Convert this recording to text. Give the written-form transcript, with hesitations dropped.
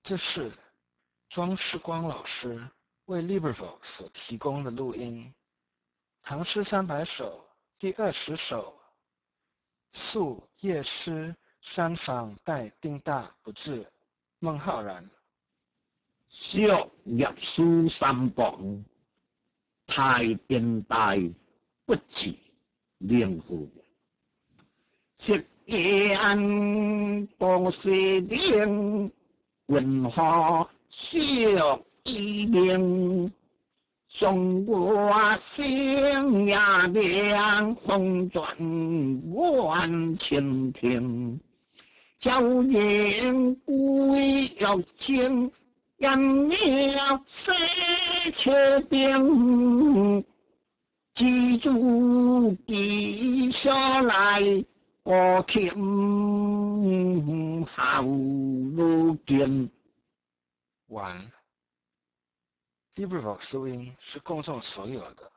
这是庄世光老师为 LibriVox 所提供的录音，《唐诗300首》第20首，宿夜诗，山房待丁大不至，孟浩然。 宿夜诗三房，待丁大不至，孟浩然。夕阳东西岭，云河笑依明。松柏新叶凉，风转晚蜻蜓。晓迎归欲清，烟苗西斜冰。几株低下来，孤听后路见。 完。LibriVox 录音是公众所有的，